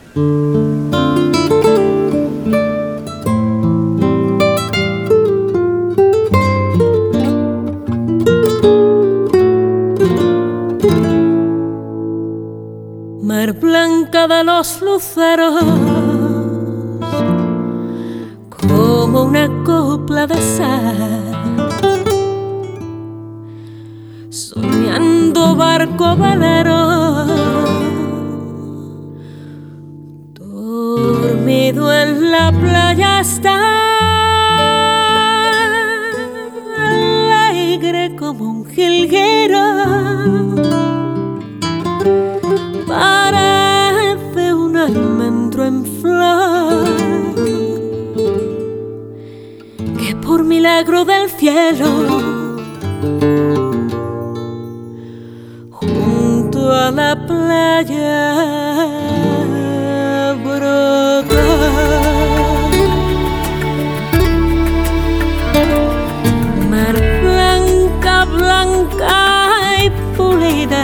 Mar blanca de los luceros, como una copla de sal, soñando barco velero, dormido en la playa está, alegre como un jilguero. Parece un almendro en flor que por milagro del cielo junto a la playa brota. Mar blanca, blanca y pulida,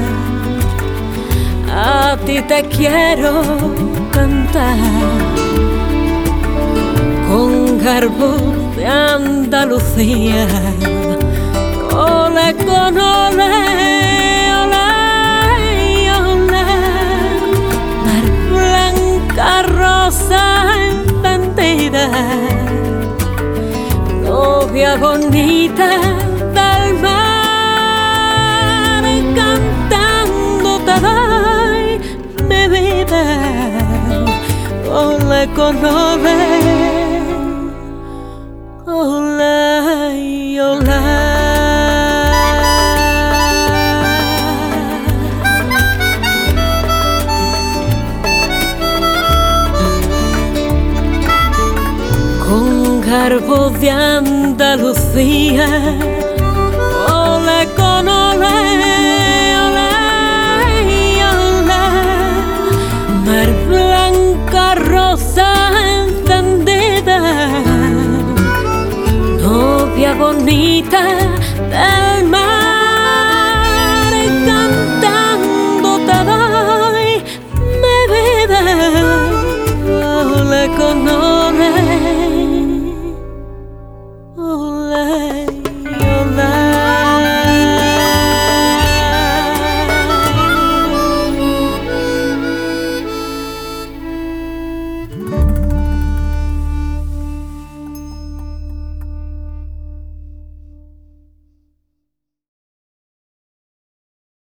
a ti te quiero cantar con garbo de Andalucía. Ole con ole, ole, ole. Mar blanca, rosa encendida, novia bonita del mar, cantando te doy mi vida. Ole con ole, ole y ole. Con garbo de Andalucía, ole con ole, ole y ole. Mar blanca, rosa encendida, novia bonita del mar.